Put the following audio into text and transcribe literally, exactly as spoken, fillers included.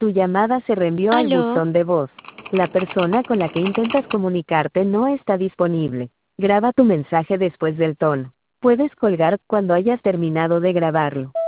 Tu llamada se reenvió al Aló. buzón de voz. La persona con la que intentas comunicarte no está disponible. Graba tu mensaje después del tono. Puedes colgar cuando hayas terminado de grabarlo.